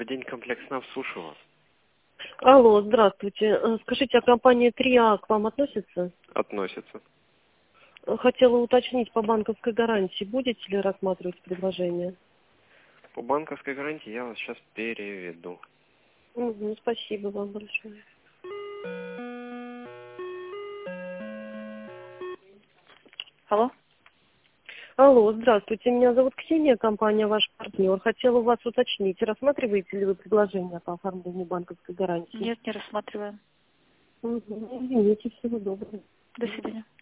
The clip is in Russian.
день комплексного, слушаю вас. Алло, здравствуйте. Скажите, а компания 3А к вам относится? Относится. Хотела уточнить по банковской гарантии. Будете ли рассматривать предложение? По банковской гарантии я вас сейчас переведу. Угу, спасибо вам большое. Алло? Алло, здравствуйте. Меня зовут Ксения, компания «Ваш партнер». Хотела у вас уточнить, рассматриваете ли вы предложение по оформлению банковской гарантии? Нет, не рассматриваем. Угу, извините, всего доброго. До свидания.